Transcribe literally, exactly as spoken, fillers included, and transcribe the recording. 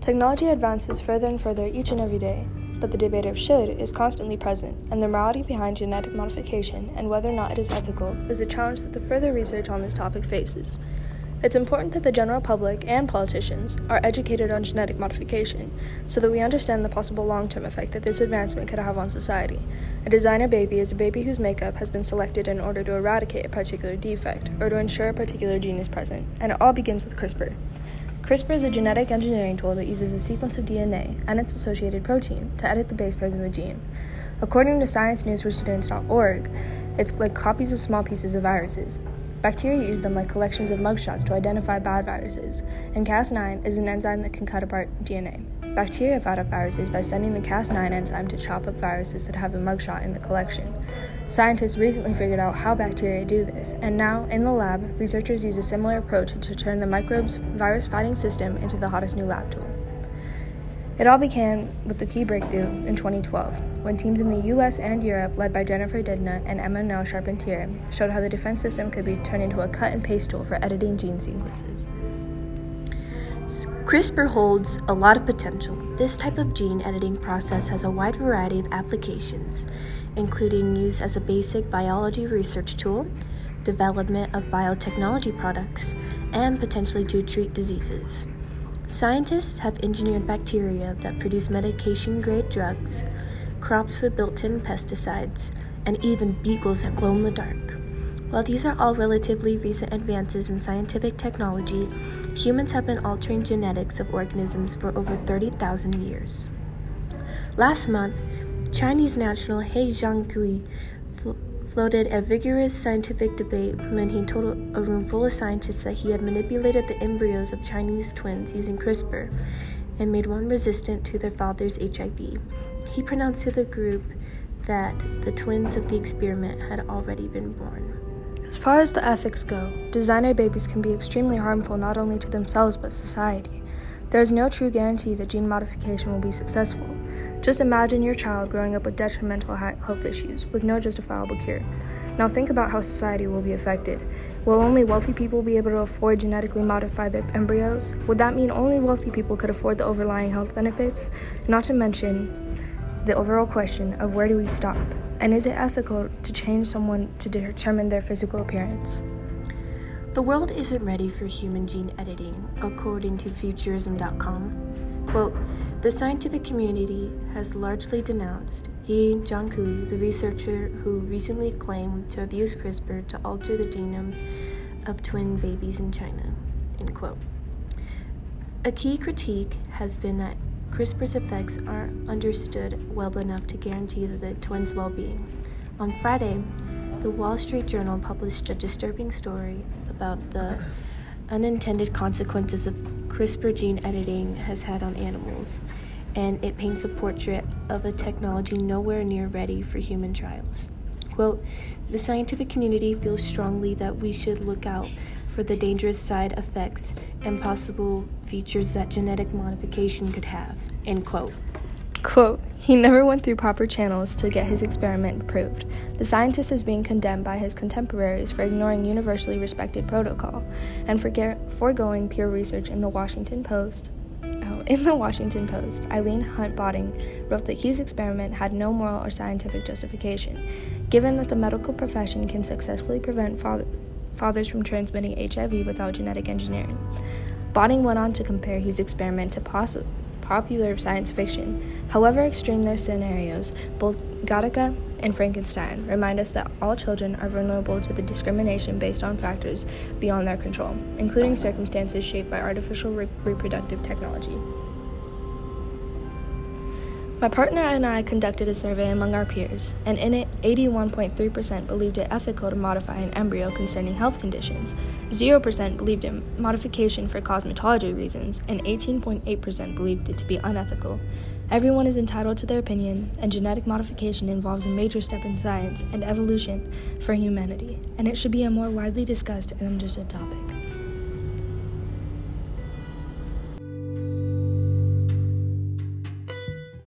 Technology advances further and further each and every day, but the debate of should is constantly present, and the morality behind genetic modification and whether or not it is ethical is a challenge that the further research on this topic faces. It's important that the general public and politicians are educated on genetic modification so that we understand the possible long-term effect that this advancement could have on society. A designer baby is a baby whose makeup has been selected in order to eradicate a particular defect or to ensure a particular gene is present, and it all begins with CRISPR. CRISPR is a genetic engineering tool that uses a sequence of D N A and its associated protein to edit the base pairs of a gene. According to science news for students dot org, it's like copies of small pieces of viruses. Bacteria use them like collections of mugshots to identify bad viruses, and Cas nine is an enzyme that can cut apart D N A. Bacteria fight off viruses by sending the Cas nine enzyme to chop up viruses that have a mugshot in the collection. Scientists recently figured out how bacteria do this, and now, in the lab, researchers use a similar approach to turn the microbe's virus-fighting system into the hottest new lab tool. It all began with the key breakthrough in twenty twelve, when teams in the U S and Europe, led by Jennifer Doudna and Emmanuelle Charpentier, showed how the defense system could be turned into a cut-and-paste tool for editing gene sequences. CRISPR holds a lot of potential. This type of gene editing process has a wide variety of applications, including use as a basic biology research tool, development of biotechnology products, and potentially to treat diseases. Scientists have engineered bacteria that produce medication-grade drugs, crops with built-in pesticides, and even beagles that glow in the dark. While these are all relatively recent advances in scientific technology, humans have been altering genetics of organisms for over thirty thousand years. Last month, Chinese national He Jiankui fl- floated a vigorous scientific debate when he told a room full of scientists that he had manipulated the embryos of Chinese twins using CRISPR and made one resistant to their father's H I V. He pronounced to the group that the twins of the experiment had already been born. As far as the ethics go, designer babies can be extremely harmful not only to themselves but society. There is no true guarantee that gene modification will be successful. Just imagine your child growing up with detrimental health issues with no justifiable cure. Now think about how society will be affected. Will only wealthy people be able to afford genetically modify their embryos? Would that mean only wealthy people could afford the overlying health benefits? Not to mention the overall question of where do we stop? And is it ethical to change someone to determine their physical appearance? The world isn't ready for human gene editing, according to Futurism dot com. Quote, the scientific community has largely denounced He Jiankui, the researcher who recently claimed to have used CRISPR to alter the genomes of twin babies in China, end quote. A key critique has been that CRISPR's effects aren't understood well enough to guarantee the twins' well-being. On Friday, the Wall Street Journal published a disturbing story about the unintended consequences of CRISPR gene editing has had on animals, and it paints a portrait of a technology nowhere near ready for human trials. Quote, the scientific community feels strongly that we should look out for the dangerous side effects and possible features that genetic modification could have, end quote. Quote, he never went through proper channels to get his experiment approved. The scientist is being condemned by his contemporaries for ignoring universally respected protocol and for foregoing peer research in the Washington Post. Oh, in the Washington Post, Eileen Hunt Botting wrote that Hughes' experiment had no moral or scientific justification, given that the medical profession can successfully prevent father- fathers from transmitting H I V without genetic engineering. Botting went on to compare Hughes' experiment to poss- popular science fiction. However extreme their scenarios, both Gattaca and Frankenstein remind us that all children are vulnerable to the discrimination based on factors beyond their control, including circumstances shaped by artificial re- reproductive technology. My partner and I conducted a survey among our peers, and in it, eighty-one point three percent believed it ethical to modify an embryo concerning health conditions, zero percent believed in modification for cosmetology reasons, and eighteen point eight percent believed it to be unethical. Everyone is entitled to their opinion, and genetic modification involves a major step in science and evolution for humanity, and it should be a more widely discussed and understood topic.